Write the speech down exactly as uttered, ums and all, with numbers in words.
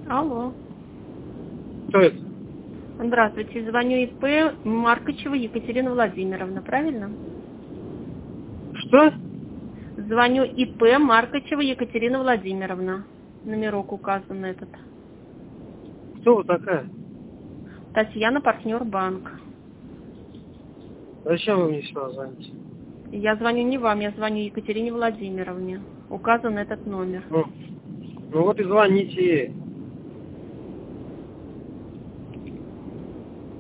Алло. Кто это? Здравствуйте, звоню ИП Маркачева Екатерина Владимировна, правильно? Что? Звоню ИП Маркачева Екатерина Владимировна. Номерок указан этот. Кто вы такая? Татьяна, партнер банк. Зачем вы мне сюда звоните? Я звоню не вам, я звоню Екатерине Владимировне. Указан этот номер. Ну, ну вот и звоните ей.